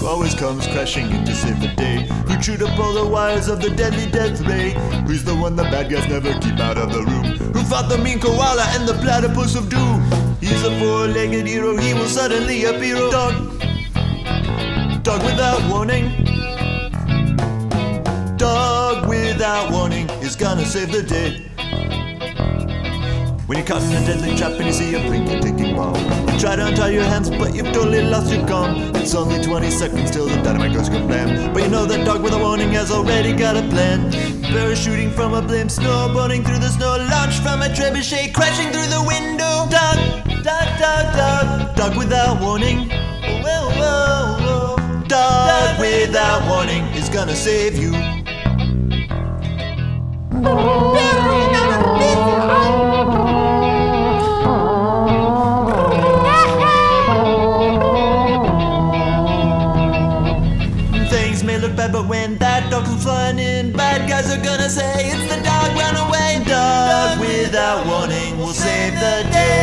always comes crashing in to save the day. Who chewed up all the wires of the deadly death ray? Who's the one the bad guys never keep out of the room? Who fought the mean koala and the platypus of doom? He's a four-legged hero, he will suddenly appear. Dog without warning. Dog without warning is gonna save the day. When you're caught in a deadly trap and you see a blink and ticking bomb, you try to untie your hands, but you've totally lost your calm. It's only 20 seconds till the dynamite goes kablam. But you know that dog with a warning has already got a plan. Parachuting from a blimp, snowboarding through the snow, launched from a trebuchet, crashing through the window. Dog without warning. Dog without warning is gonna save you. Things may look bad, but when that dog comes flying in, bad guys are gonna say it's the dog, run away. Dog without warning will save the day.